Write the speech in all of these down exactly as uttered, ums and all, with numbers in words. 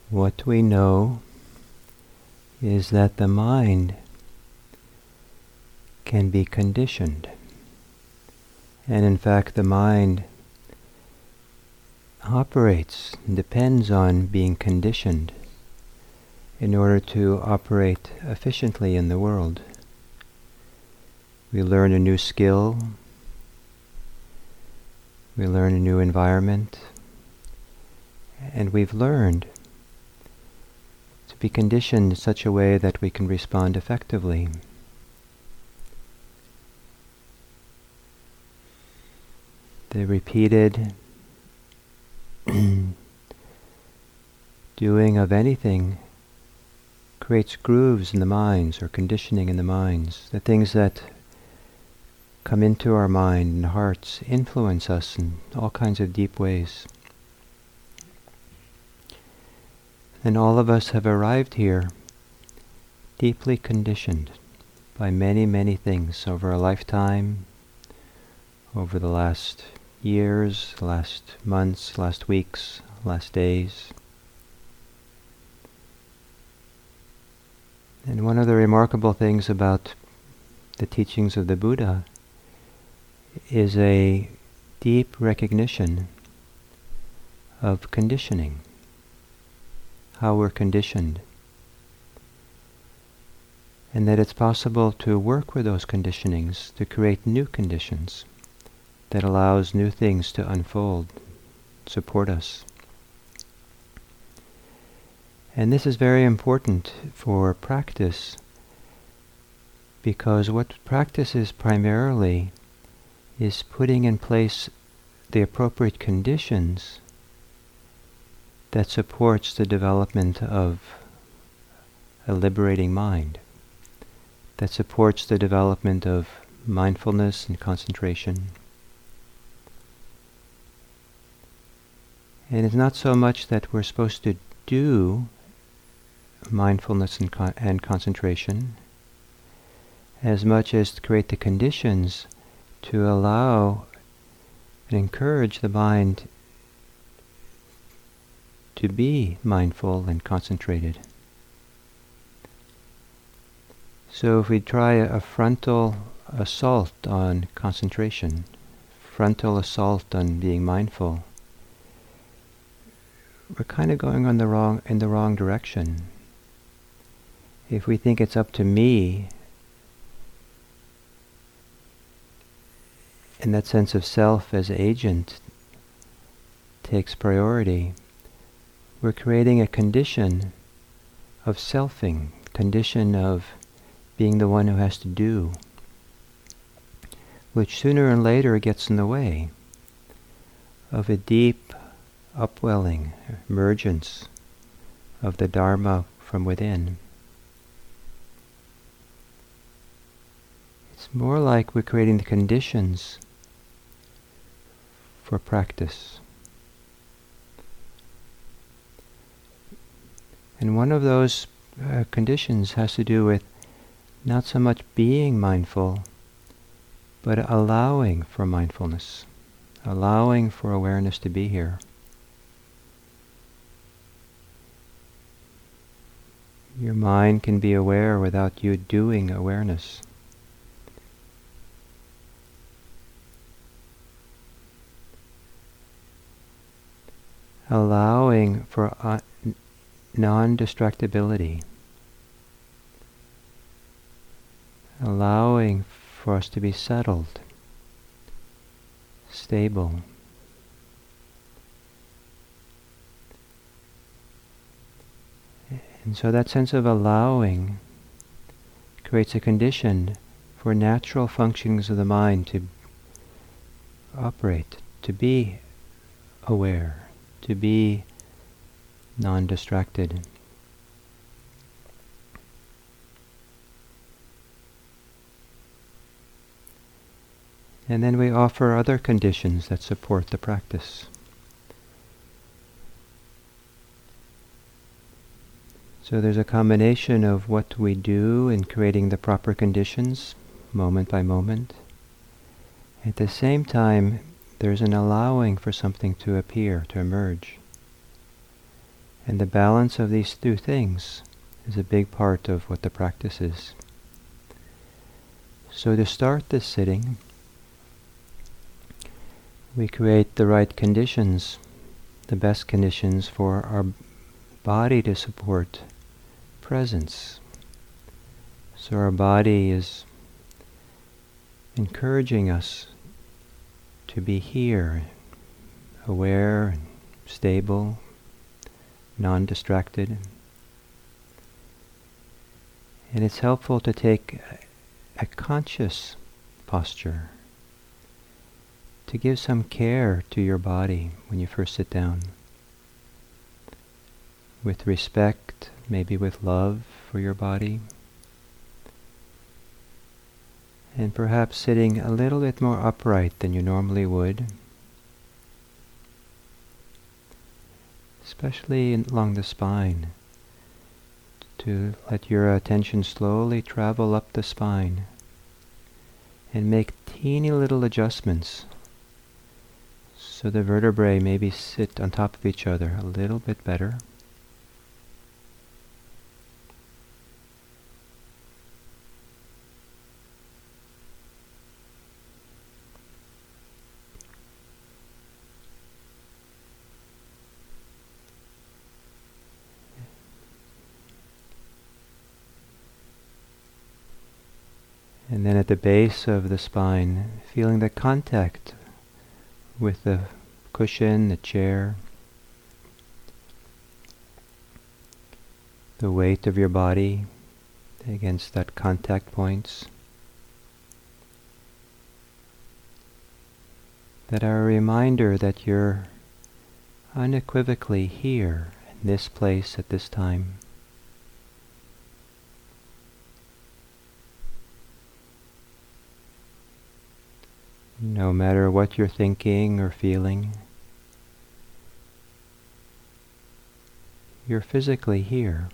What we know is that the mind can be conditioned. And in fact, the mind operates, depends on being conditioned in order to operate efficiently in the world. We learn a new skill, we learn a new environment, and we've learned to be conditioned in such a way that we can respond effectively. The repeated doing of anything creates grooves in the minds, or conditioning in the minds. The things that come into our mind and hearts influence us in all kinds of deep ways. And all of us have arrived here deeply conditioned by many, many things over a lifetime, over the last years, last months, last weeks, last days. And one of the remarkable things about the teachings of the Buddha is a deep recognition of conditioning, how we're conditioned, and that it's possible to work with those conditionings to create new conditions that allows new things to unfold, support us. And this is very important for practice, because what practice is primarily is putting in place the appropriate conditions that supports the development of a liberating mind, that supports the development of mindfulness and concentration. And it's not so much that we're supposed to do mindfulness and, con- and concentration, as much as to create the conditions to allow and encourage the mind to be mindful and concentrated. So if we try a, a frontal assault on concentration, frontal assault on being mindful, we're kind of going on the wrong in the wrong direction. If we think it's up to me, and that sense of self as agent takes priority, we're creating a condition of selfing, condition of being the one who has to do, which sooner or later gets in the way of a deep upwelling, emergence of the Dharma from within. It's more like we're creating the conditions for practice. And one of those uh, conditions has to do with not so much being mindful, but allowing for mindfulness, allowing for awareness to be here. Your mind can be aware without you doing awareness. Allowing for uh, non-distractibility. Allowing for us to be settled, stable. And so that sense of allowing creates a condition for natural functionings of the mind to operate, to be aware, to be non-distracted. And then we offer other conditions that support the practice. So there's a combination of what we do in creating the proper conditions, moment by moment. At the same time, there's an allowing for something to appear, to emerge. And the balance of these two things is a big part of what the practice is. So to start this sitting, we create the right conditions, the best conditions for our body to support presence. So our body is encouraging us to be here, aware and stable, non-distracted. And it's helpful to take a conscious posture, to give some care to your body when you first sit down, with respect, maybe with love for your body, and perhaps sitting a little bit more upright than you normally would, especially in, along the spine, to let your attention slowly travel up the spine and make teeny little adjustments so the vertebrae maybe sit on top of each other a little bit better. And then at the base of the spine, feeling the contact with the cushion, the chair, the weight of your body against that contact points, that are a reminder that you're unequivocally here, in this place at this time. No matter what you're thinking or feeling, you're physically here.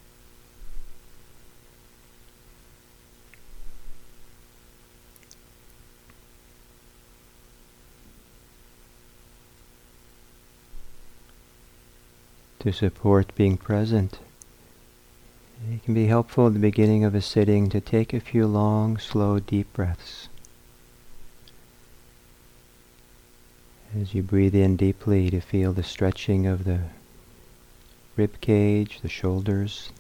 To support being present, it can be helpful at the beginning of a sitting to take a few long, slow, deep breaths. As you breathe in deeply, to feel the stretching of the rib cage, the shoulders.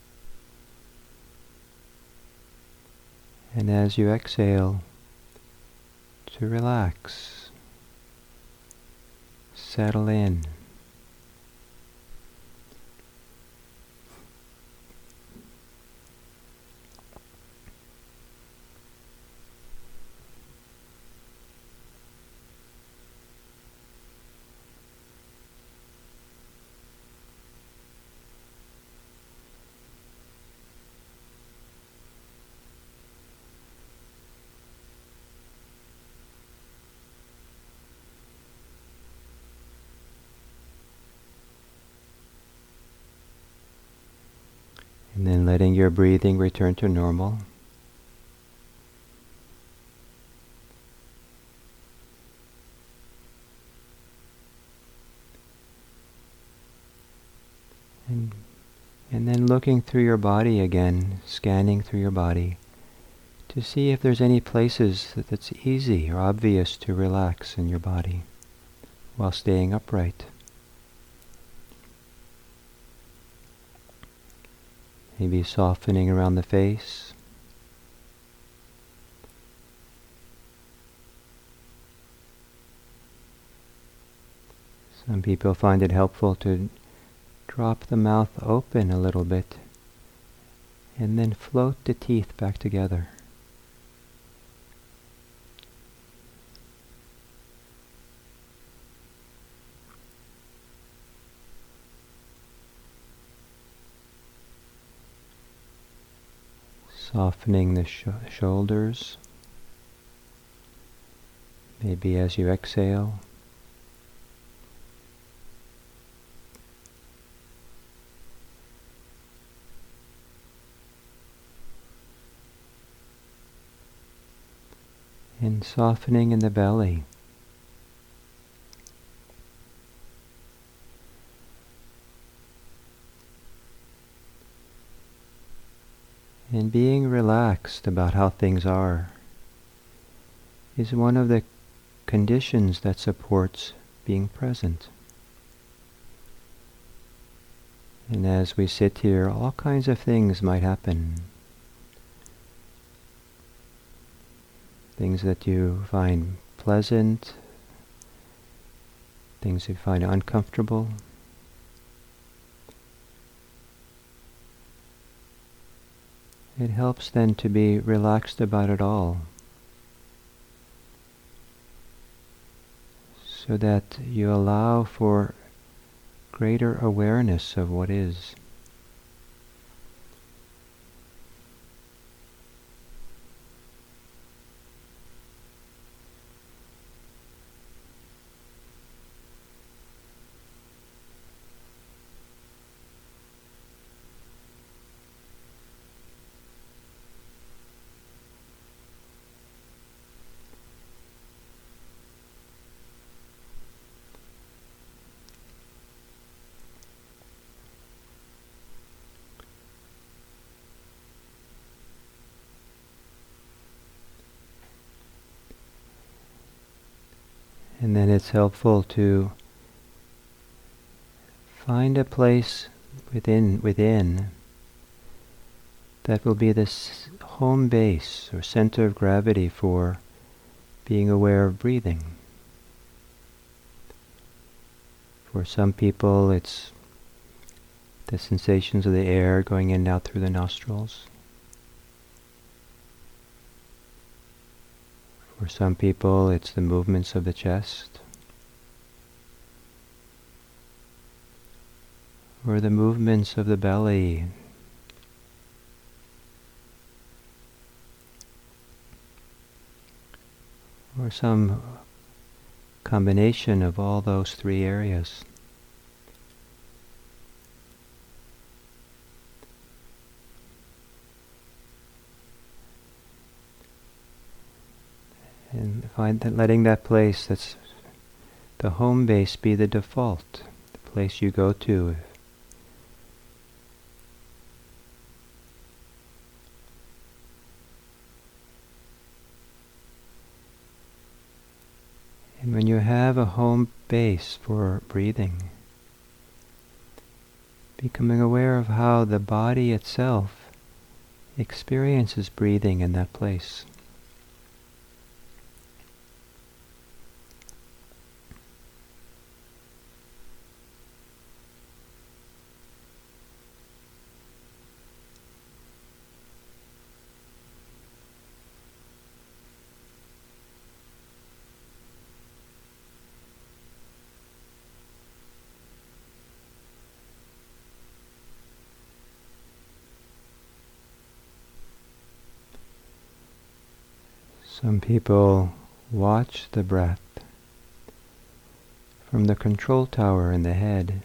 And as you exhale, to relax, settle in. And then letting your breathing return to normal. And, and then looking through your body again, scanning through your body, to see if there's any places that it's easy or obvious to relax in your body while staying upright. Maybe softening around the face. Some people find it helpful to drop the mouth open a little bit and then float the teeth back together. Softening the sh- shoulders, maybe as you exhale. And softening in the belly. And being relaxed about how things are is one of the conditions that supports being present. And as we sit here, all kinds of things might happen. Things that you find pleasant, things you find uncomfortable. It helps then to be relaxed about it all, so that you allow for greater awareness of what is. And then it's helpful to find a place within within that will be this home base or center of gravity for being aware of breathing. For some people it's the sensations of the air going in and out through the nostrils. For some people, it's the movements of the chest, or the movements of the belly, or some combination of all those three areas. And find that letting that place that's the home base be the default, the place you go to. And when you have a home base for breathing, becoming aware of how the body itself experiences breathing in that place. Some people watch the breath from the control tower in the head.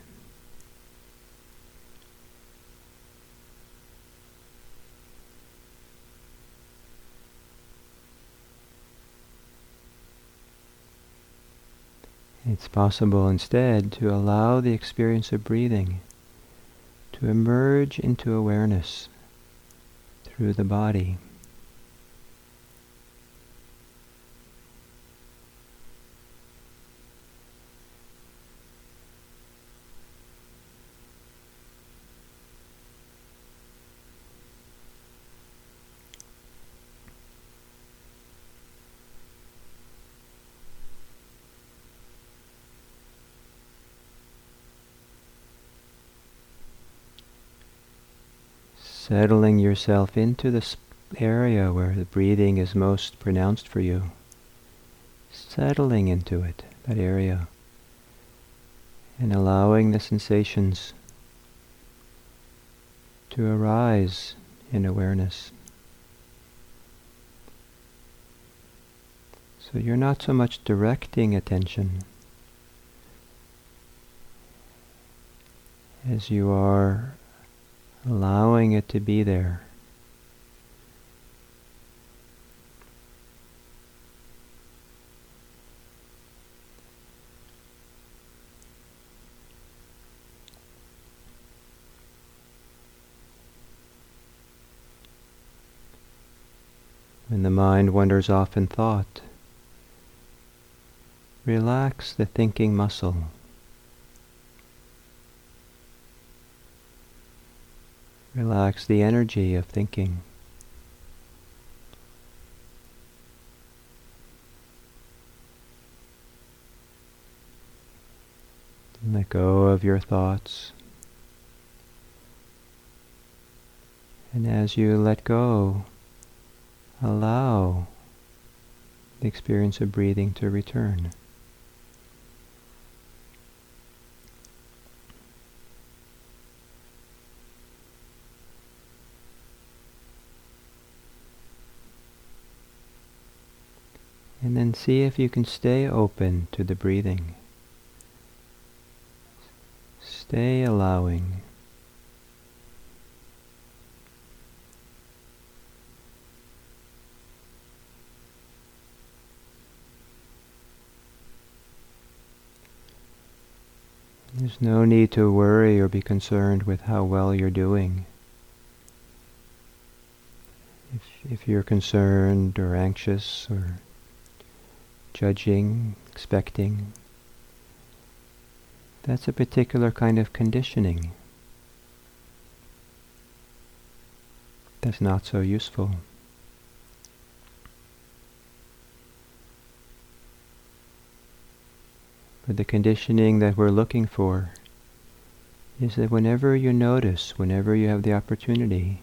It's possible instead to allow the experience of breathing to emerge into awareness through the body. Settling yourself into this area where the breathing is most pronounced for you. Settling into it, that area. And allowing the sensations to arise in awareness. So you're not so much directing attention as you are allowing it to be there. When the mind wanders off in thought, relax the thinking muscle. Relax the energy of thinking. Let go of your thoughts. And as you let go, allow the experience of breathing to return. And then see if you can stay open to the breathing. Stay allowing. There's no need to worry or be concerned with how well you're doing. If, if you're concerned or anxious or judging, expecting, that's a particular kind of conditioning that's not so useful. But the conditioning that we're looking for is that whenever you notice, whenever you have the opportunity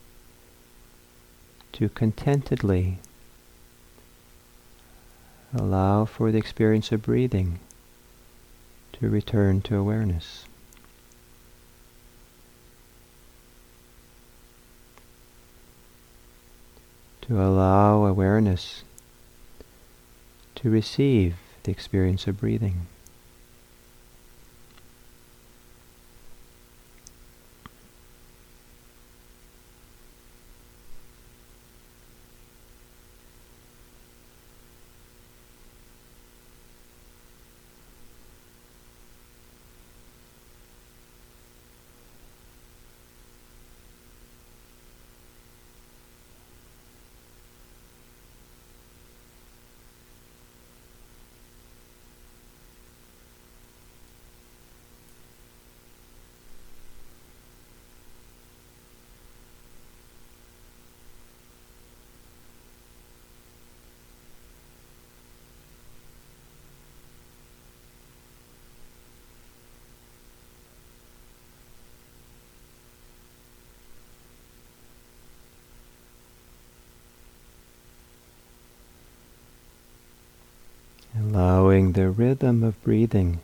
to contentedly allow for the experience of breathing to return to awareness. To allow awareness to receive the experience of breathing. Allowing the rhythm of breathing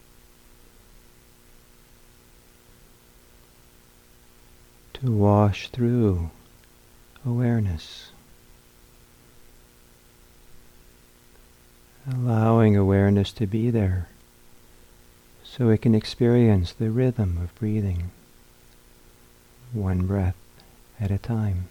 to wash through awareness. Allowing awareness to be there so we can experience the rhythm of breathing, one breath at a time.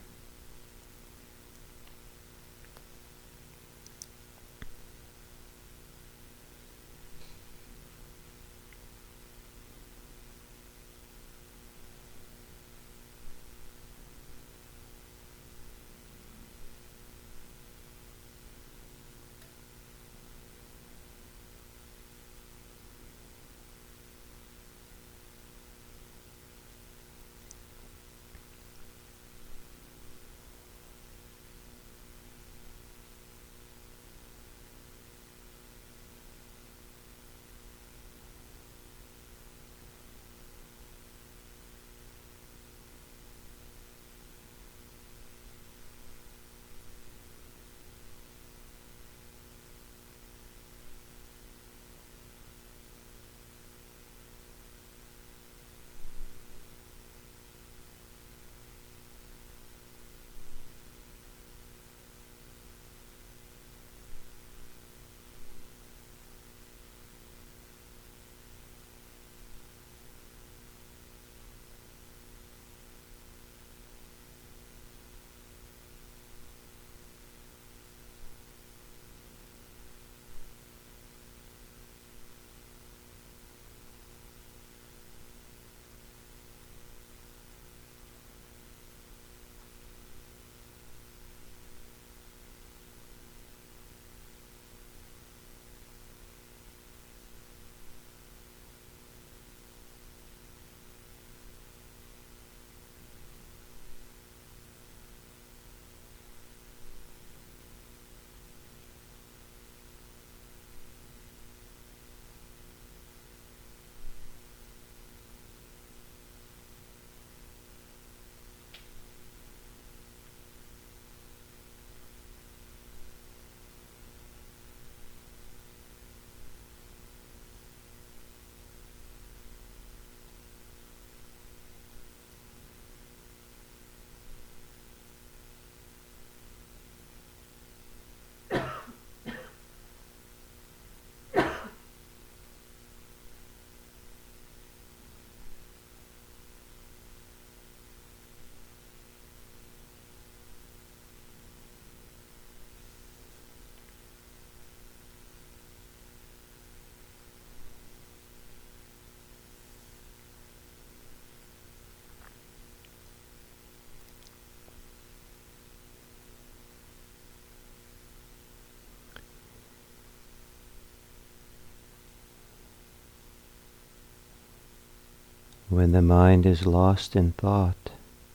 when the mind is lost in thought,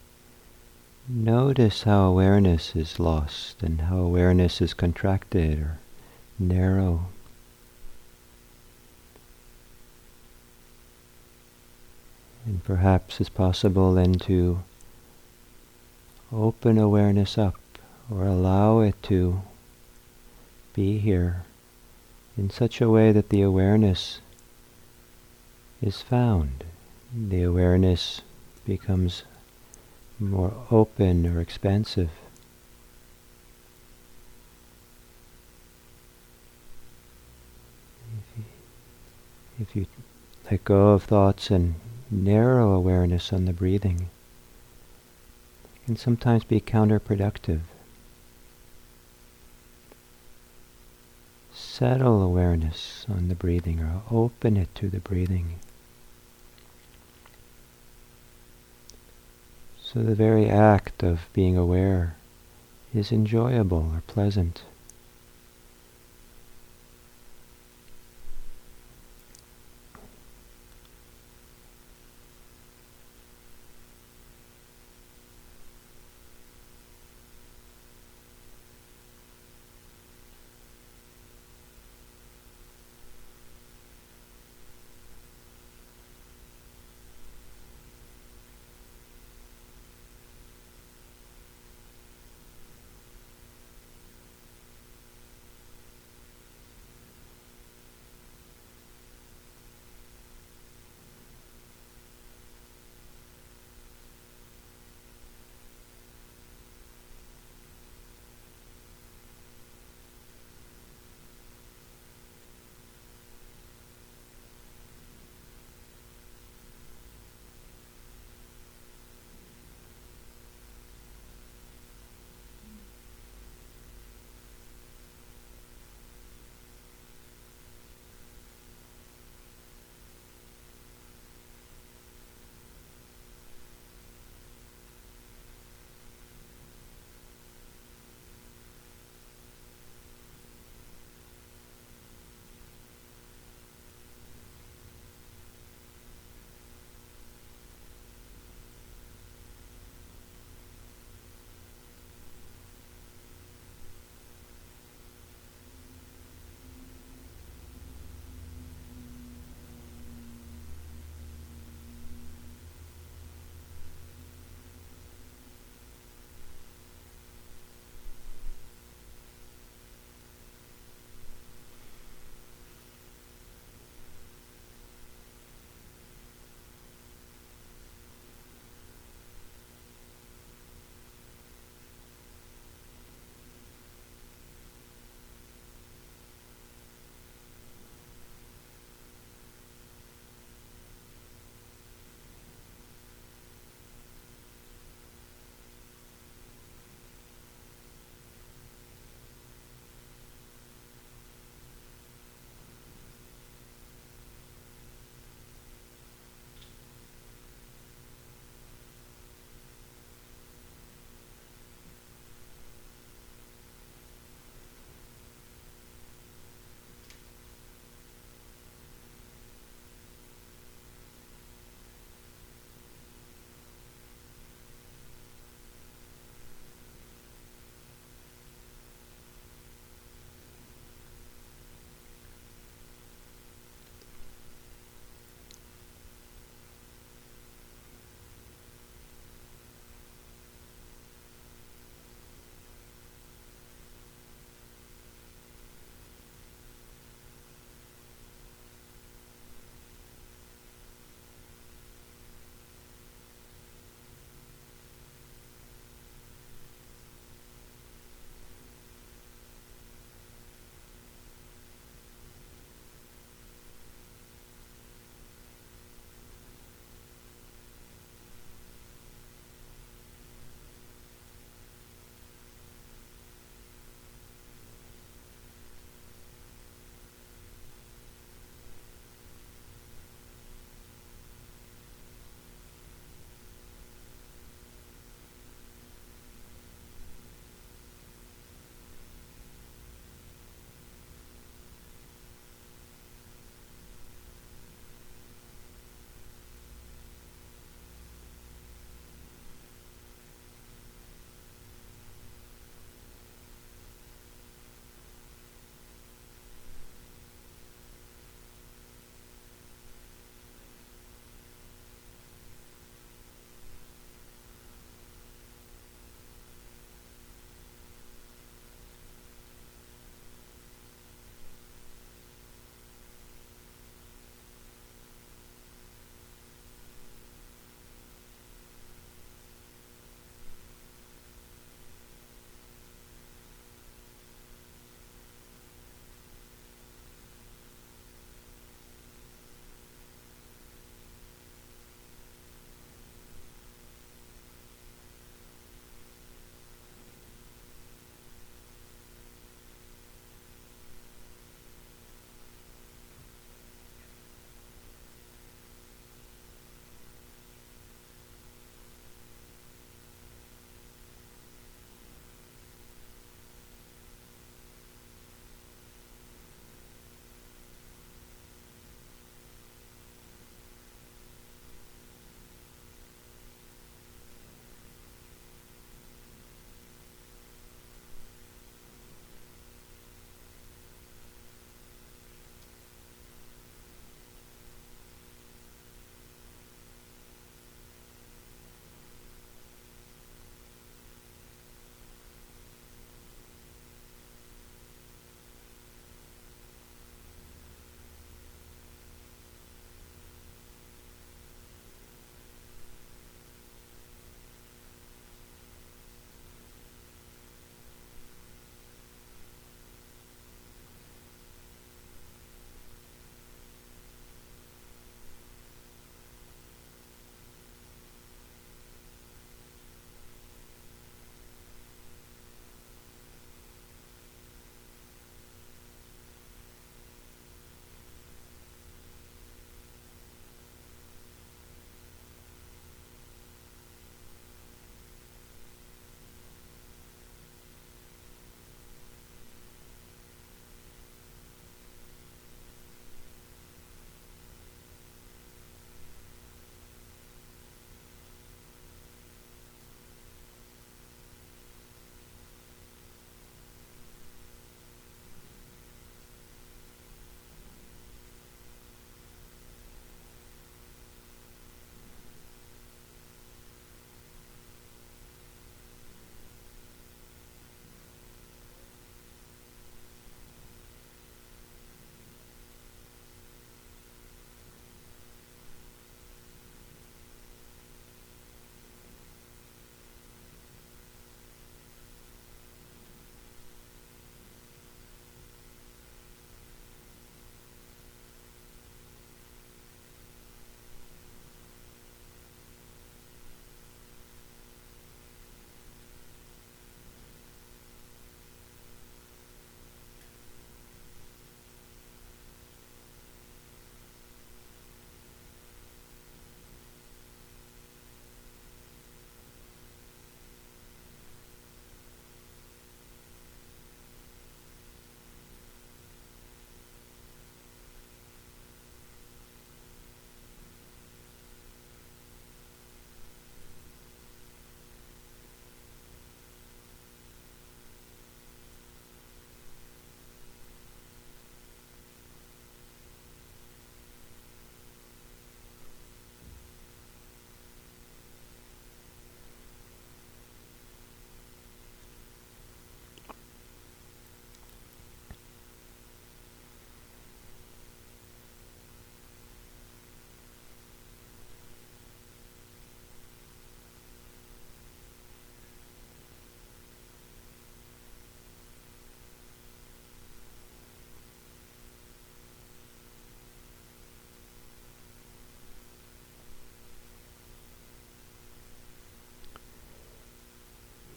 notice how awareness is lost and how awareness is contracted or narrow. And perhaps it's possible then to open awareness up or allow it to be here in such a way that the awareness is found. The awareness becomes more open or expansive. If you, if you let go of thoughts and narrow awareness on the breathing, it can sometimes be counterproductive. Settle awareness on the breathing or open it to the breathing. So the very act of being aware is enjoyable or pleasant.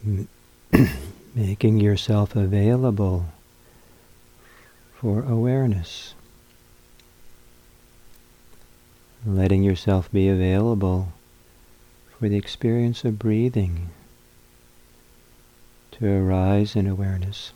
making yourself available for awareness. Letting yourself be available for the experience of breathing to arise in awareness.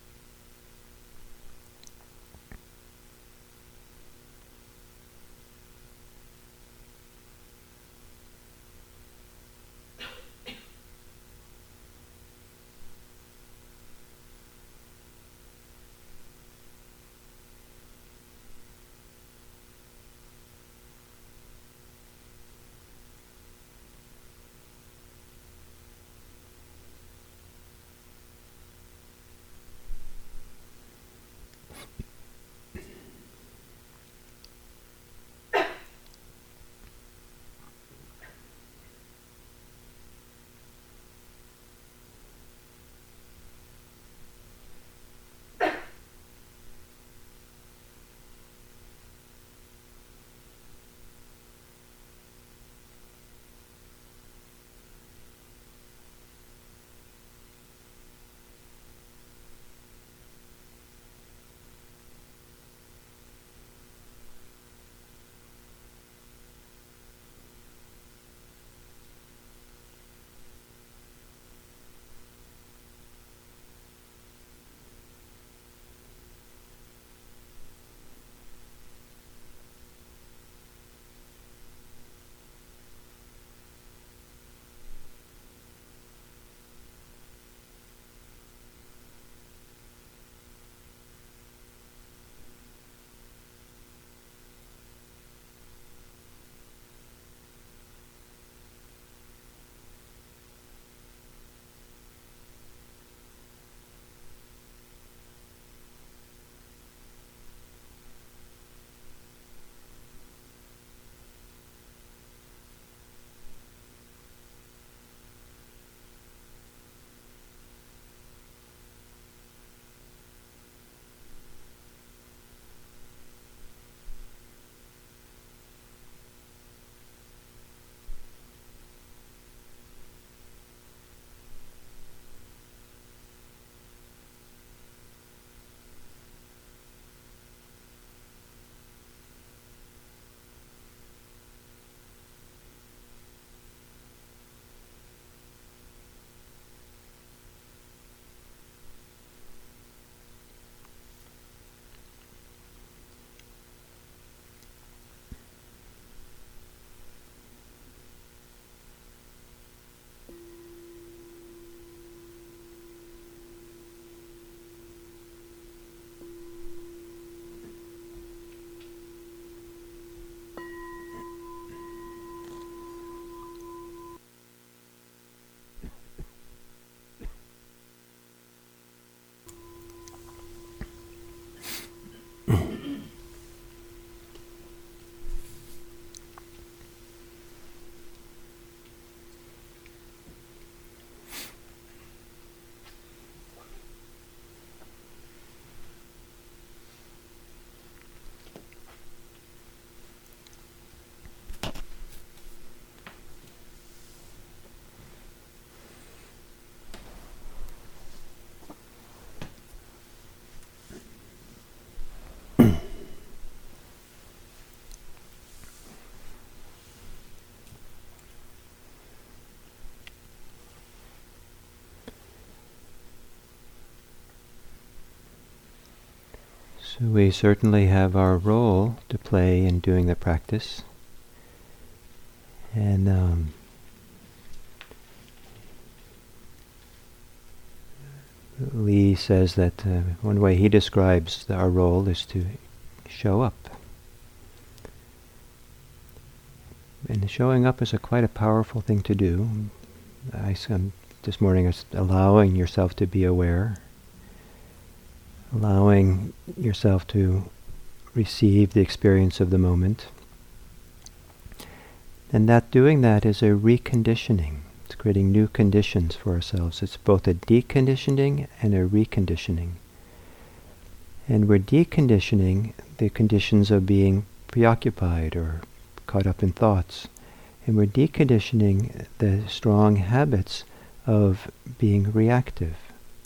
So we certainly have our role to play in doing the practice. And um, Lee says that uh, one way he describes the, our role is to show up. And showing up is a quite a powerful thing to do. I um, this morning is allowing yourself to be aware, allowing yourself to receive the experience of the moment. And that doing that is a reconditioning. It's creating new conditions for ourselves. It's both a deconditioning and a reconditioning. And we're deconditioning the conditions of being preoccupied or caught up in thoughts. And we're deconditioning the strong habits of being reactive,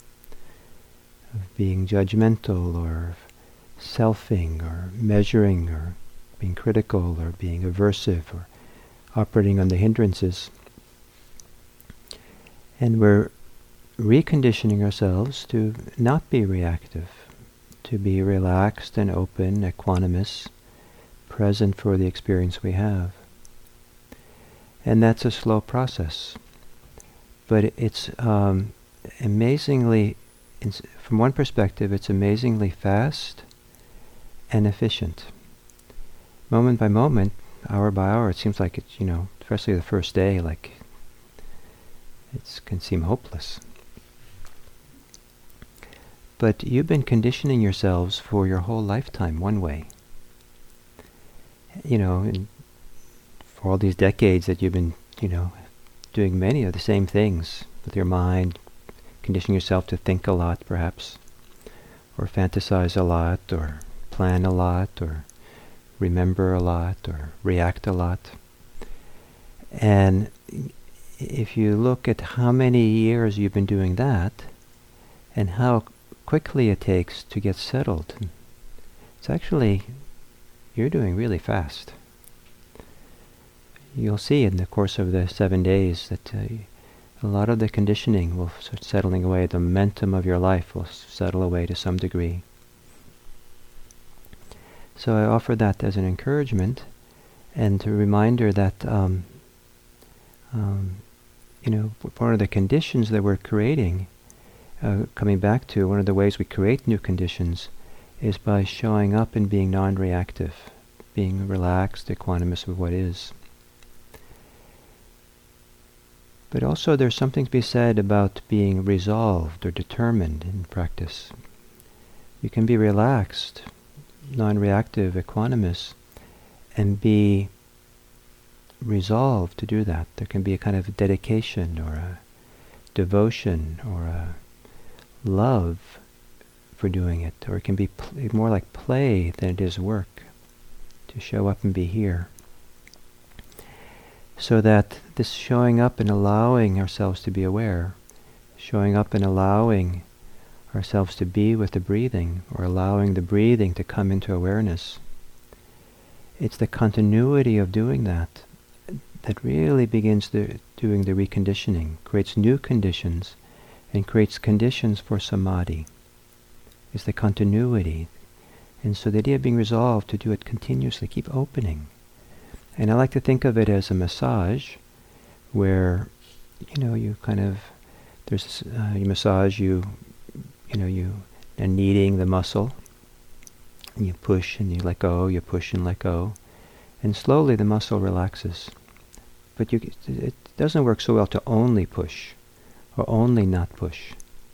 of being judgmental, or of selfing, or measuring, or being critical, or being aversive, or operating on the hindrances. And we're reconditioning ourselves to not be reactive, to be relaxed and open, equanimous, present for the experience we have. And that's a slow process. But it's um, amazingly, from one perspective, it's amazingly fast and efficient. Moment by moment, hour by hour, it seems like it's, you know, especially the first day, like it can seem hopeless. But you've been conditioning yourselves for your whole lifetime one way. You know, and for all these decades that you've been, you know, doing many of the same things with your mind, conditioning yourself to think a lot, perhaps, or fantasize a lot, or plan a lot, or remember a lot, or react a lot. And if you look at how many years you've been doing that, and how quickly it takes to get settled, it's actually, you're doing really fast. You'll see in the course of the seven days that uh, a lot of the conditioning will start settling away. The momentum of your life will s- settle away to some degree. So I offer that as an encouragement and a reminder that, um, um, you know, one of the conditions that we're creating, uh, coming back to one of the ways we create new conditions, is by showing up and being non-reactive, being relaxed, equanimous with what is. But also there's something to be said about being resolved or determined in practice. You can be relaxed, non-reactive, equanimous, and be resolved to do that. There can be a kind of dedication or a devotion or a love for doing it, or it can be pl- more like play than it is work, to show up and be here. So that this showing up and allowing ourselves to be aware, showing up and allowing ourselves to be with the breathing, or allowing the breathing to come into awareness, it's the continuity of doing that that really begins the, doing the reconditioning, creates new conditions, and creates conditions for samadhi. It's the continuity. And so the idea of being resolved to do it continuously, keep opening. And I like to think of it as a massage, where, you know, you kind of, there's, uh, you massage, you, you know, you are kneading the muscle, and you push and you let go, you push and let go, and slowly the muscle relaxes. But you, it doesn't work so well to only push, or only not push.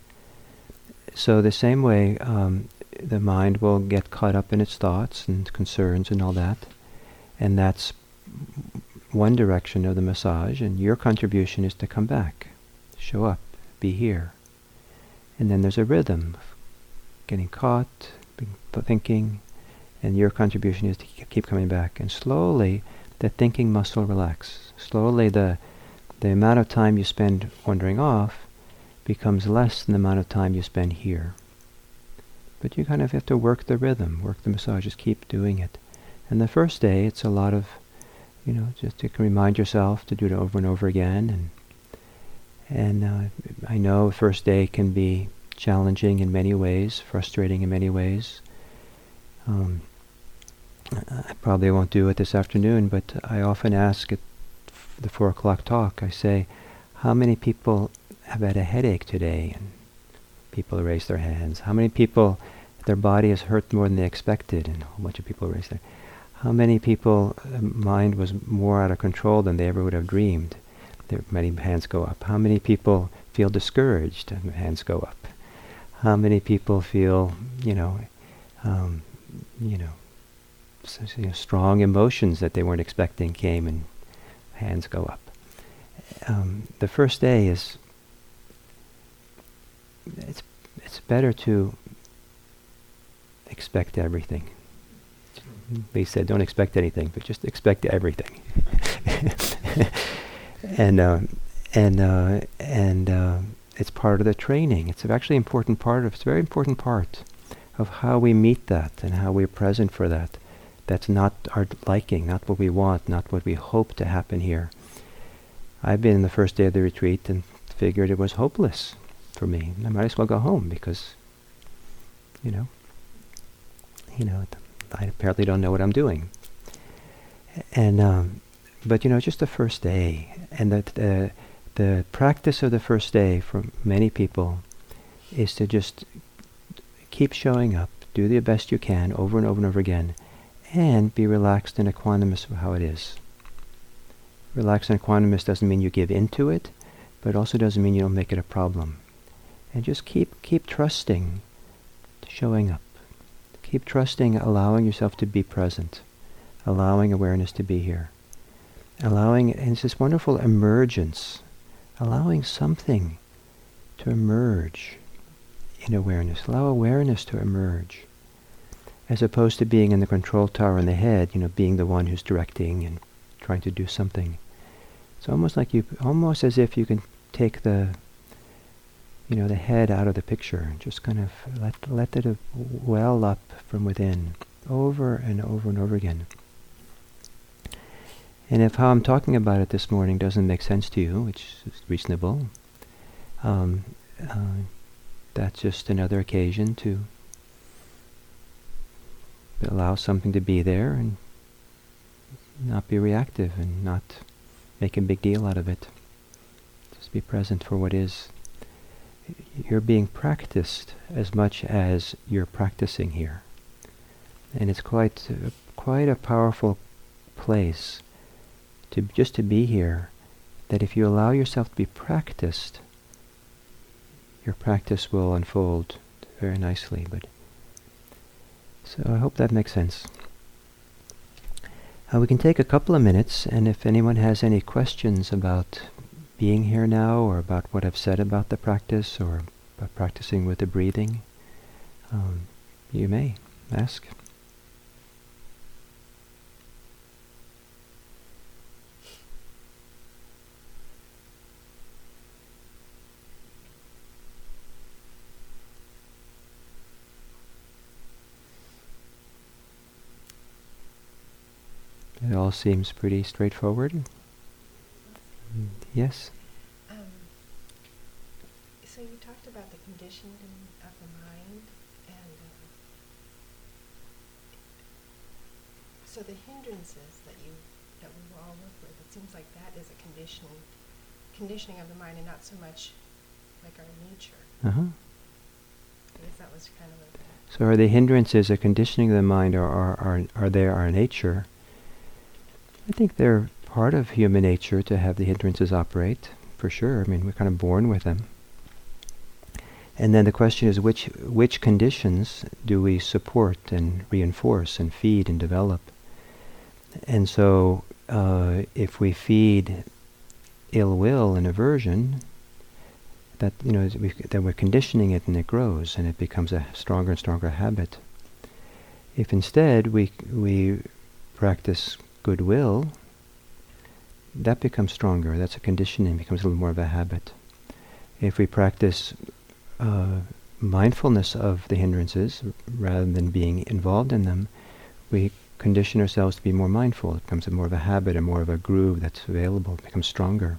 So the same way, um, the mind will get caught up in its thoughts and concerns and all that, and that's one direction of the massage, and your contribution is to come back, show up, be here. And then there's a rhythm of getting caught, being, thinking, and your contribution is to keep coming back. And slowly the thinking muscle relaxes. Slowly the the amount of time you spend wandering off becomes less than the amount of time you spend here. But you kind of have to work the rhythm, work the massage, just keep doing it. And the first day it's a lot of, you know, just to remind yourself to do it over and over again. And and uh, I know the first day can be challenging in many ways, frustrating in many ways. Um, I probably won't do it this afternoon, but I often ask at the four o'clock talk, I say, how many people have had a headache today? And people raise their hands. How many people, their body has hurt more than they expected? And a whole bunch of people raise their hands. How many people, uh, mind was more out of control than they ever would have dreamed? There, many hands go up. How many people feel discouraged? And hands go up. How many people feel, you know, um, you know, so, so, you know, strong emotions that they weren't expecting came, and hands go up. Um, the first day is, it's it's better to expect everything. They said, don't expect anything, but just expect everything. and uh, and uh, and uh, it's part of the training. It's actually an important part of, it's a very important part of how we meet that and how we're present for that. That's not our liking, not what we want, not what we hope to happen here. I've been in the first day of the retreat and figured it was hopeless for me. I might as well go home because, you know, you know, I apparently don't know what I'm doing. And um, but you know, just the first day, and that uh, the practice of the first day for many people is to just keep showing up, do the best you can over and over and over again, and be relaxed and equanimous with how it is. Relaxed and equanimous doesn't mean you give into it, but it also doesn't mean you don't make it a problem. And just keep keep trusting, showing up. Keep trusting, allowing yourself to be present, allowing awareness to be here. Allowing, and it's this wonderful emergence, allowing something to emerge in awareness. Allow awareness to emerge, as opposed to being in the control tower in the head, you know, being the one who's directing and trying to do something. It's almost like you, almost as if you can take the, you know, the head out of the picture and just kind of let let it well up from within, over and over and over again. And if how I'm talking about it this morning doesn't make sense to you, which is reasonable, um, uh, that's just another occasion to allow something to be there and not be reactive and not make a big deal out of it. Just be present for what is. You're being practiced as much as you're practicing here. And it's quite uh, quite a powerful place to just to be here, that if you allow yourself to be practiced, your practice will unfold very nicely. But so I hope that makes sense. Uh, we can take a couple of minutes, and if anyone has any questions about being here now, or about what I've said about the practice, or about practicing with the breathing, um, you may ask. It all seems pretty straightforward. Mm, yes? Um, so you talked about the conditioning of the mind, and uh, so the hindrances that you that we will all work with, it seems like that is a conditioning conditioning of the mind, and not so much like our nature. Uh-huh. I guess that was kind of a... So are the hindrances a conditioning of the mind, or are, are, are they our nature? I think they're part of human nature to have the hindrances operate, for sure. I mean, we're kind of born with them. And then the question is, which which conditions do we support and reinforce and feed and develop? And so, uh, if we feed ill will and aversion, that you know, we, then we're conditioning it, and it grows, and it becomes a stronger and stronger habit. If instead we we practice goodwill, that becomes stronger. That's a conditioning, becomes a little more of a habit. If we practice uh, mindfulness of the hindrances rather than being involved in them, we condition ourselves to be more mindful. It becomes a more of a habit, and more of a groove that's available. It becomes stronger.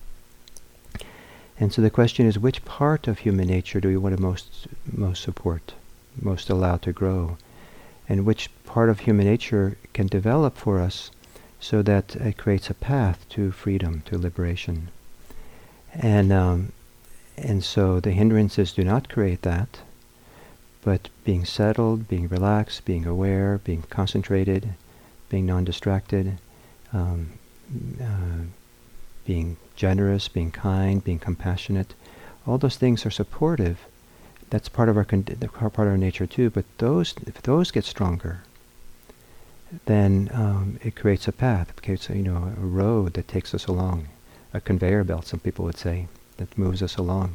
And so the question is, which part of human nature do we want to most most support, most allow to grow? And which part of human nature can develop for us so that it creates a path to freedom, to liberation. And um, and so the hindrances do not create that, but being settled, being relaxed, being aware, being concentrated, being non-distracted, um, uh, being generous, being kind, being compassionate, all those things are supportive. That's part of our con- part of our nature too. But those, if those get stronger, then um, it creates a path. It creates a, you know, a road that takes us along, a conveyor belt, some people would say, that moves us along.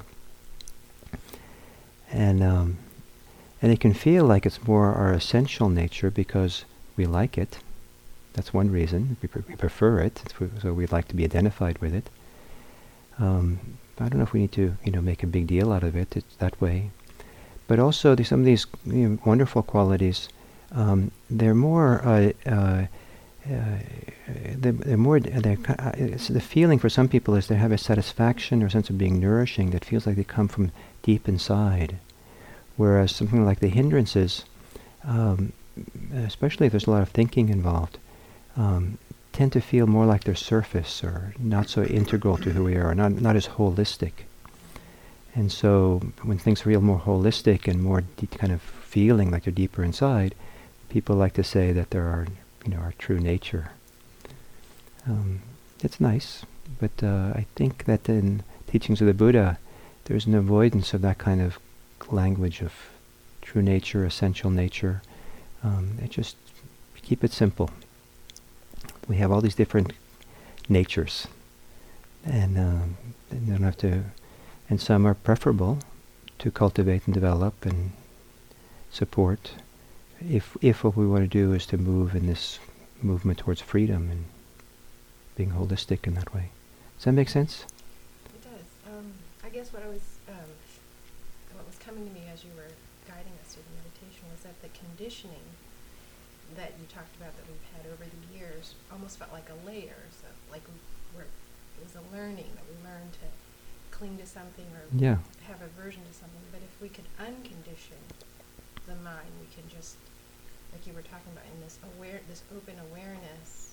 And um, and it can feel like it's more our essential nature because we like it. That's one reason we, pre- we prefer it. So we like to be identified with it. Um, I don't know if we need to, you know, make a big deal out of it. It's that way. But also, there's some of these, you know, wonderful qualities. Um, they're more. Uh, uh, uh, they're, they're more. They're, uh, it's the feeling for some people is they have a satisfaction or sense of being nourishing that feels like they come from deep inside. Whereas something like the hindrances, um, especially if there's a lot of thinking involved, um, tend to feel more like they're surface or not so integral to who we are, not not as holistic. And so when things feel more holistic and more de- kind of feeling like they're deeper inside, people like to say that there are, you know, our true nature. Um, it's nice, but uh, I think that in teachings of the Buddha, there's an avoidance of that kind of language of true nature, essential nature. Um, it just keep it simple. We have all these different natures, and um, you don't have to. And some are preferable to cultivate and develop and support. If if what we want to do is to move in this movement towards freedom and being holistic in that way. Does that make sense? It does. Um, I guess what I was, um, what was coming to me as you were guiding us through the meditation was that the conditioning that you talked about that we've had over the years almost felt like a layer. So like we were, it was a learning that we learned to cling to something or Yeah. have aversion to something. But if we could uncondition the mind, we can just, like you were talking about, in this aware, this open awareness,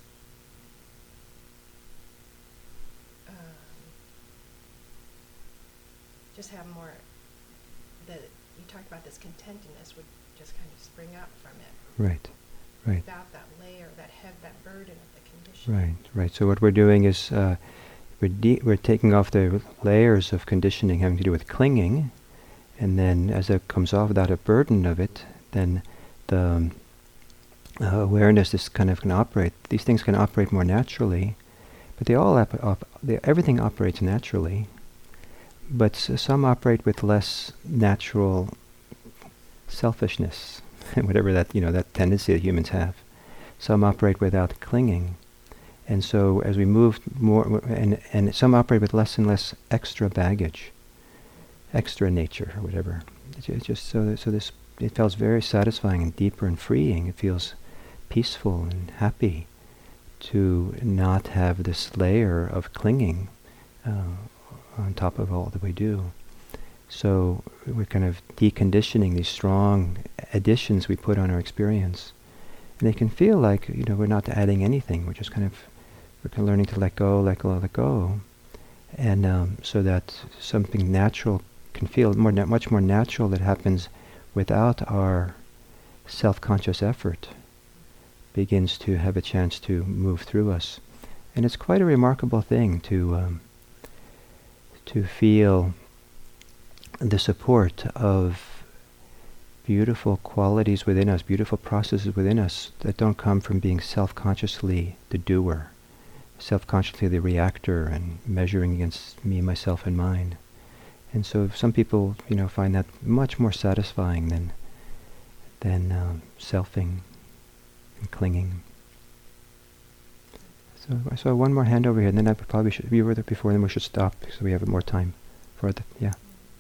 um, just have more. The you talked about this contentedness would just kind of spring up from it. Right. Right. Without that layer, that have that burden of the conditioning. Right. Right. So what we're doing is. Uh, We're, de- we're taking off the layers of conditioning having to do with clinging, and then as it comes off without a burden of it, then the um, uh, awareness is kind of can operate. These things can operate more naturally, but they all op- op- they, everything operates naturally. But s- some operate with less natural selfishness, whatever that you know that tendency that humans have. Some operate without clinging. And so as we move more, and, and some operate with less and less extra baggage, extra nature or whatever. It's, it's just so that, so this, it feels very satisfying and deeper and freeing. It feels peaceful and happy to not have this layer of clinging uh, on top of all that we do. So we're kind of deconditioning these strong additions we put on our experience. And they can feel like, you know, we're not adding anything. We're just kind of We're kind of learning to let go, let go, let go, and um, so that something natural can feel more, na- much more natural that happens without our self-conscious effort begins to have a chance to move through us, and it's quite a remarkable thing to um, to feel the support of beautiful qualities within us, beautiful processes within us that don't come from being self-consciously the doer. Self-consciously the reactor and measuring against me, myself, and mine. And so some people, you know, find that much more satisfying than than um, selfing and clinging. So I saw one more hand over here, and then I probably should, you were there before, then we should stop, so we have more time for the, yeah.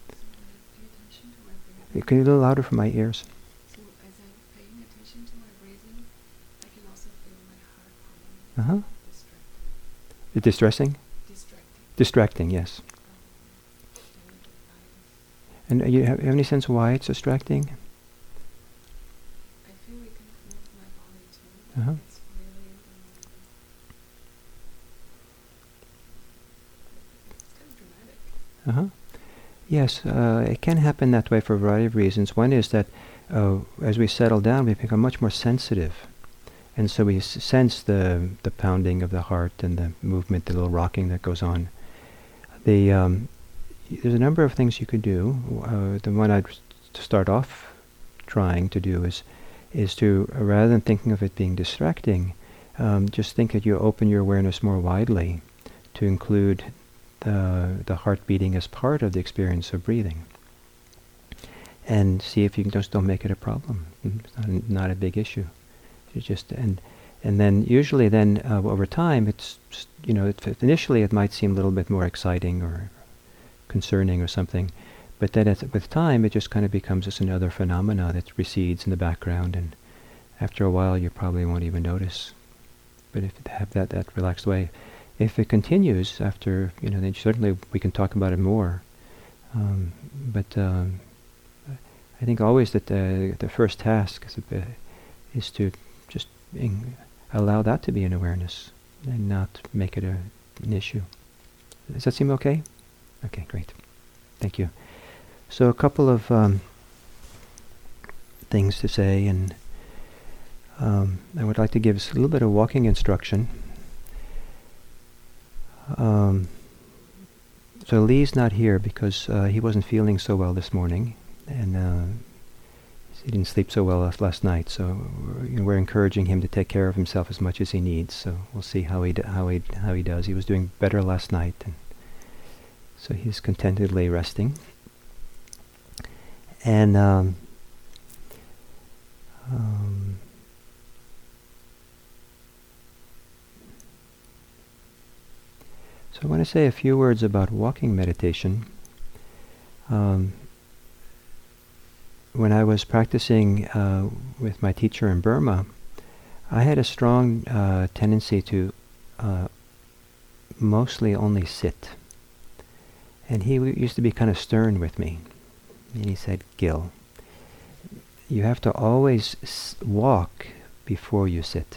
You can be a little louder for my ears. So as I'm paying attention to my breathing, I can also feel my heart pulling. Uh-huh. Distracting. Distressing? Distracting. Distracting, yes. Um, And uh, you have, have any sense why it's distracting? I feel we can move my body too. Uh-huh. It's really, um, it's kind of dramatic. Uh-huh. Yes, uh, it can happen that way for a variety of reasons. One is that uh, as we settle down, we become much more sensitive. And so we s- sense the the pounding of the heart and the movement, the little rocking that goes on. The um, y- there's a number of things you could do. Uh, the one I'd s- to start off trying to do is is to uh, rather than thinking of it being distracting, um, just think that you open your awareness more widely to include the the heart beating as part of the experience of breathing, and see if you can just don't make it a problem. It's not a, not a big issue. You just and and then usually then uh, over time it's just, you know it, initially it might seem a little bit more exciting or concerning or something. But then it's, with time, it just kind of becomes just another phenomena that recedes in the background, and after a while, you probably won't even notice. But if you have that, that relaxed way, if it continues after, you know, then certainly we can talk about it more. Um, but um, I think always that the, the first task is, a, is to just in, allow that to be an awareness and not make it a, an issue. Does that seem okay? Okay, great. Thank you. So a couple of um, things to say, and um, I would like to give us a little bit of walking instruction. Um, so Lee's not here because uh, he wasn't feeling so well this morning, and uh, he didn't sleep so well last, last night. So we're, you know, we're encouraging him to take care of himself as much as he needs. So we'll see how he d- how he how he does. He was doing better last night, and so he's contentedly resting. And um, um, so I want to say a few words about walking meditation. Um, when I was practicing uh, with my teacher in Burma, I had a strong uh, tendency to uh, mostly only sit. And he w- used to be kind of stern with me. And he said, "Gil, you have to always s- walk before you sit."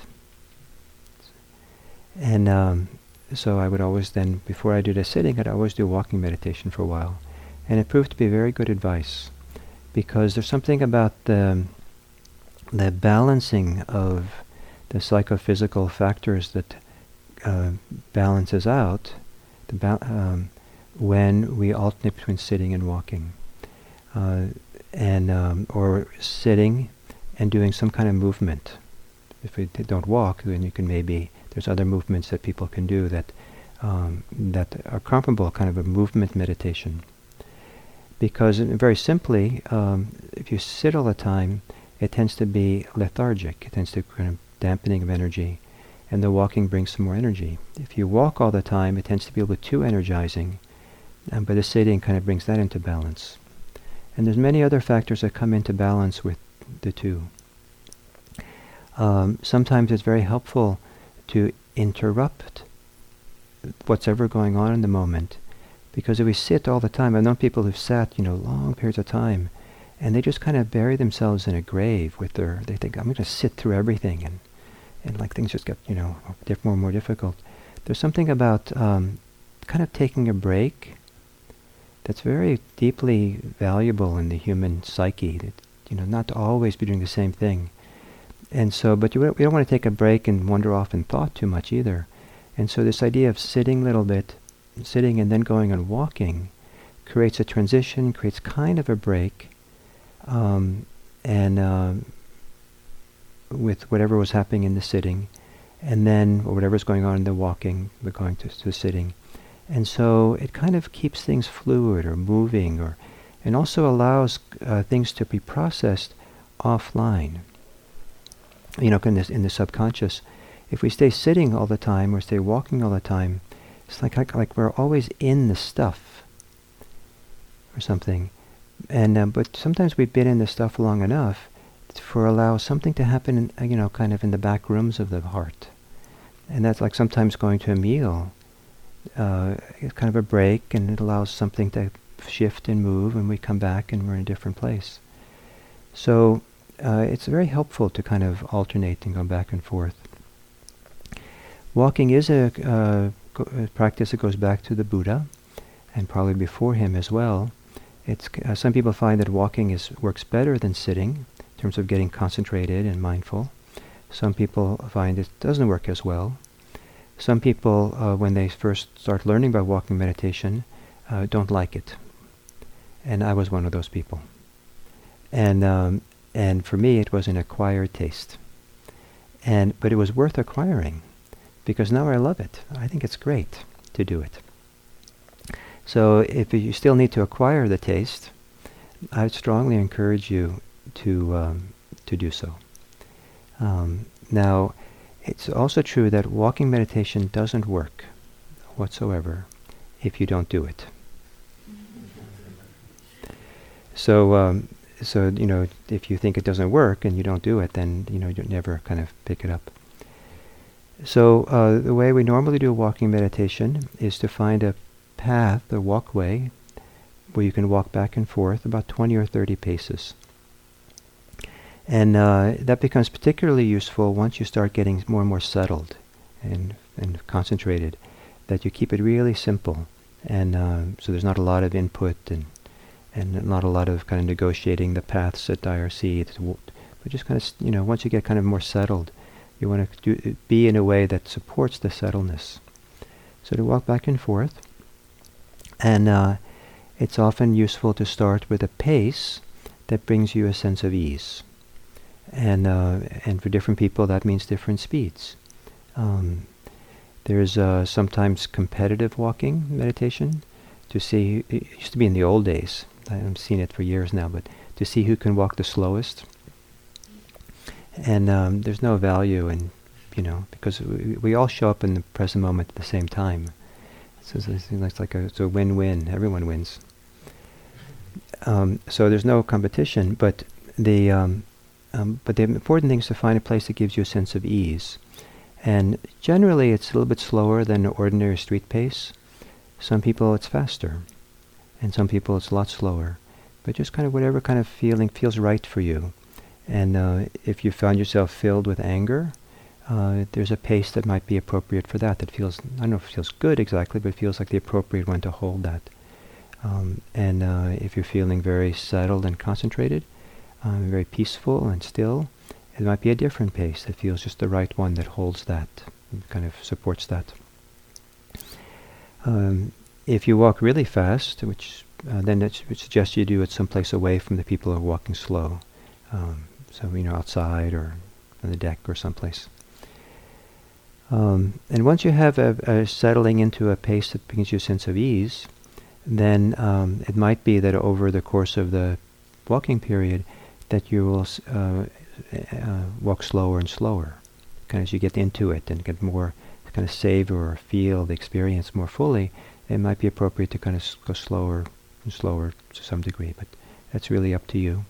And um, so I would always then, before I did a sitting, I'd always do walking meditation for a while. And it proved to be very good advice, because there's something about the, the balancing of the psychophysical factors that uh, balances out the ba- um, when we alternate between sitting and walking. Uh, and um, or sitting and doing some kind of movement. If we d- don't walk, then you can maybe, there's other movements that people can do that um, that are comparable, kind of a movement meditation. Because uh, very simply, um, if you sit all the time, it tends to be lethargic. It tends to kind of dampening of energy, and the walking brings some more energy. If you walk all the time, it tends to be a little bit too energizing, um, but the sitting kind of brings that into balance. And there's many other factors that come into balance with the two. Um, sometimes it's very helpful to interrupt what's ever going on in the moment, because if we sit all the time, I've known people who've sat, you know, long periods of time, and they just kind of bury themselves in a grave with their, they think, I'm going to sit through everything, and, and like things just get, you know, diff- more and more difficult. There's something about um, kind of taking a break that's very deeply valuable in the human psyche. That, you know, not to always be doing the same thing. And so, but you, we don't want to take a break and wander off in thought too much either. And so this idea of sitting a little bit, sitting and then going and walking, creates a transition, creates kind of a break, um, and uh, with whatever was happening in the sitting, and then, or whatever's going on in the walking, we're going to, to sitting. And so it kind of keeps things fluid or moving, or and also allows uh, things to be processed offline. You know, in, this, in the subconscious, if we stay sitting all the time or stay walking all the time, it's like like, like we're always in the stuff or something. And um, but sometimes we've been in the stuff long enough for allow something to happen, in, uh, you know, kind of in the back rooms of the heart. And that's like sometimes going to a meal. Uh, it's kind of a break, and it allows something to shift and move, and we come back and we're in a different place. So uh, it's very helpful to kind of alternate and go back and forth. Walking is a, uh, go- a practice that goes back to the Buddha, and probably before him as well. It's uh, some people find that walking is works better than sitting in terms of getting concentrated and mindful. Some people find it doesn't work as well. Some people, uh, when they first start learning about walking meditation, uh, don't like it. And I was one of those people. And um, and for me, it was an acquired taste. And but it was worth acquiring, because now I love it. I think it's great to do it. So if you still need to acquire the taste, I would strongly encourage you to um, to do so. Um, now, it's also true that walking meditation doesn't work whatsoever if you don't do it. Mm-hmm. So, um, so you know, if you think it doesn't work and you don't do it, then you know you never kind of pick it up. So uh, the way we normally do walking meditation is to find a path, a walkway, where you can walk back and forth about twenty or thirty paces. And uh, that becomes particularly useful once you start getting more and more settled and and concentrated, that you keep it really simple. And uh, so there's not a lot of input and and not a lot of kind of negotiating the paths at I R C. But just kind of, you know, once you get kind of more settled, you want to do, be in a way that supports the settledness. So to walk back and forth. And uh, it's often useful to start with a pace that brings you a sense of ease. And uh, and for different people, that means different speeds. Um, there's uh, sometimes competitive walking meditation to see. It used to be in the old days. I haven't seen it for years now, but to see who can walk the slowest. And um, there's no value in, you know, because we, we all show up in the present moment at the same time. So it's, it's like a, it's a win-win. Everyone wins. Um, so there's no competition, but the um, um, but the important thing is to find a place that gives you a sense of ease. And generally, it's a little bit slower than an ordinary street pace. Some people, it's faster. And some people, it's a lot slower. But just kind of whatever kind of feeling feels right for you. And uh, if you found yourself filled with anger, uh, there's a pace that might be appropriate for that. That feels, I don't know if it feels good exactly, but it feels like the appropriate one to hold that. Um, and uh, if you're feeling very settled and concentrated, um, very peaceful and still, it might be a different pace that feels just the right one that holds that, and kind of supports that. Um, if you walk really fast, which uh, then it would suggest you do it someplace away from the people who are walking slow. Um, so, you know, outside or on the deck or someplace. Um, and once you have a, a settling into a pace that brings you a sense of ease, then um, it might be that over the course of the walking period that you will uh, uh, walk slower and slower, kind of as you get into it and get more, kind of savor or feel the experience more fully. It might be appropriate to kind of s- go slower and slower to some degree, but that's really up to you.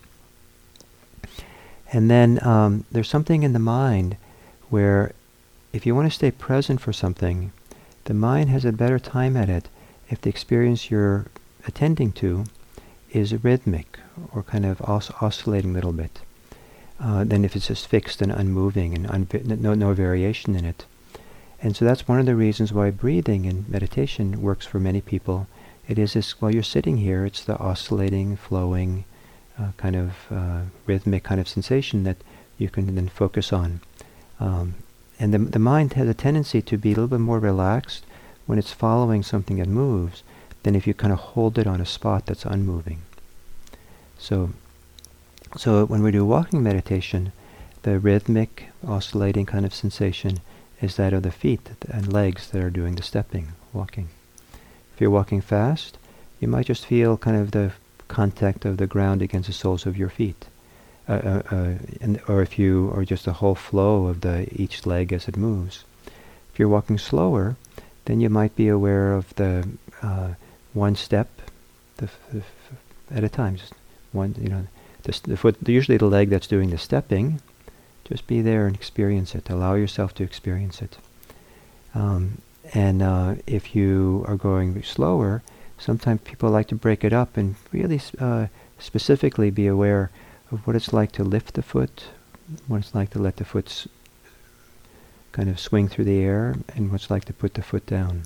And then um, there's something in the mind where if you want to stay present for something, the mind has a better time at it if the experience you're attending to is rhythmic or kind of os- oscillating a little bit, uh, than if it's just fixed and unmoving and unvi- no, no variation in it. And so that's one of the reasons why breathing in meditation works for many people. It is this, while you're sitting here, it's the oscillating, flowing, uh, kind of uh, rhythmic kind of sensation that you can then focus on. Um, and the, the mind has a tendency to be a little bit more relaxed when it's following something that moves than if you kind of hold it on a spot that's unmoving. So, so when we do walking meditation, the rhythmic, oscillating kind of sensation is that of the feet and legs that are doing the stepping, walking. If you're walking fast, you might just feel kind of the contact of the ground against the soles of your feet. Uh, uh, uh, and, or if you, or just the whole flow of the each leg as it moves. If you're walking slower, then you might be aware of the uh, one step the f- the f- at a time. Just one, you know, the, s- the foot, usually the leg that's doing the stepping. Just be there and experience it. Allow yourself to experience it. Um, and uh, if you are going slower, sometimes people like to break it up and really uh, specifically be aware of what it's like to lift the foot, what it's like to let the foot s- kind of swing through the air, and what it's like to put the foot down.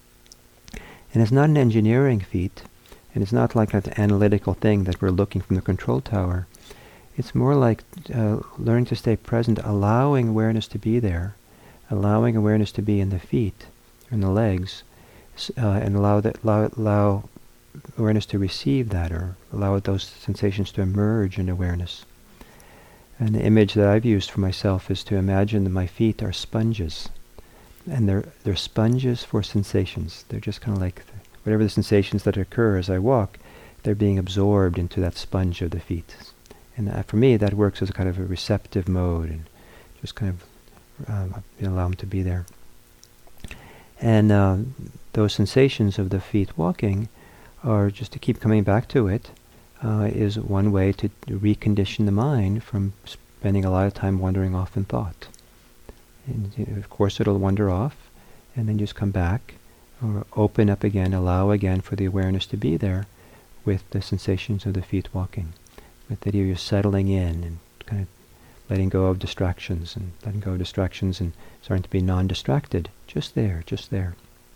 And it's not an engineering feat, and it's not like an analytical thing that we're looking from the control tower. It's more like uh, learning to stay present, allowing awareness to be there, allowing awareness to be in the feet, in the legs, uh, and allow that allow, allow awareness to receive that, or allow those sensations to emerge in awareness. And the image that I've used for myself is to imagine that my feet are sponges, and they're they're sponges for sensations. They're just kind of like the, whatever the sensations that occur as I walk, they're being absorbed into that sponge of the feet. And uh, for me, that works as a kind of a receptive mode, and just kind of um, allow them to be there. And uh, those sensations of the feet walking are just to keep coming back to it, uh, is one way to recondition the mind from spending a lot of time wandering off in thought. And you know, of course it'll wander off, and then just come back, or open up again, allow again for the awareness to be there with the sensations of the feet walking. With that you're settling in and kind of letting go of distractions, and letting go of distractions and starting to be non-distracted. Just there, just there.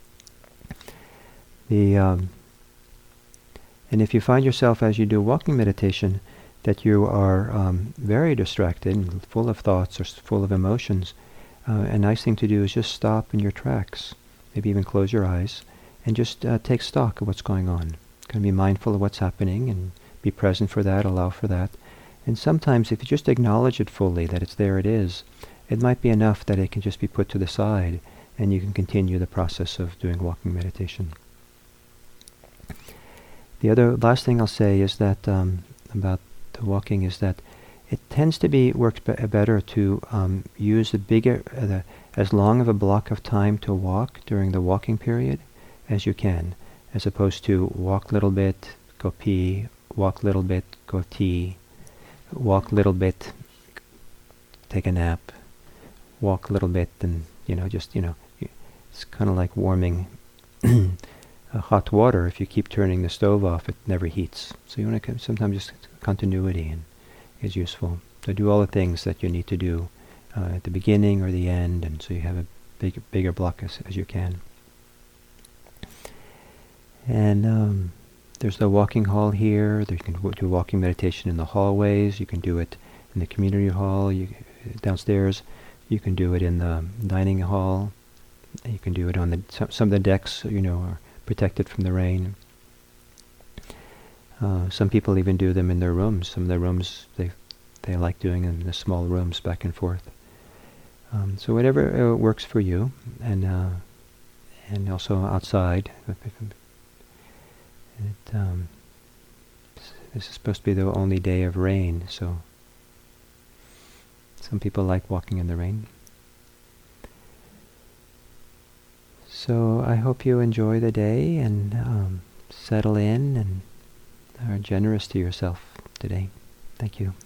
The um, and if you find yourself as you do walking meditation that you are um, very distracted and full of thoughts or s- full of emotions, uh, a nice thing to do is just stop in your tracks. Maybe even close your eyes and just uh, take stock of what's going on. Kind of be mindful of what's happening and be present for that, allow for that. And sometimes if you just acknowledge it fully, that it's there, it is, it might be enough that it can just be put to the side and you can continue the process of doing walking meditation. The other last thing I'll say is that um, about the walking is that it tends to be works be- better to um, use the bigger, uh, the, as long of a block of time to walk during the walking period as you can, as opposed to walk a little bit, go pee, walk a little bit, go tea, walk a little bit, take a nap, walk a little bit, and you know, just you know, it's kind of like warming uh, hot water. If you keep turning the stove off, it never heats. So you want to sometimes just continuity and is useful. So do all the things that you need to do uh, at the beginning or the end, and so you have a big, bigger block as, as you can. And um, there's the walking hall here. There you can w- do walking meditation in the hallways. You can do it in the community hall. You downstairs. You can do it in the dining hall. You can do it on the some, some of the decks. You know, are protected from the rain. Uh, some people even do them in their rooms. Some of their rooms they they like doing in the small rooms back and forth. Um, so whatever uh, works for you, and uh, and also outside. It, um, this is supposed to be the only day of rain, so some people like walking in the rain. So I hope you enjoy the day and um, settle in and are generous to yourself today. Thank you.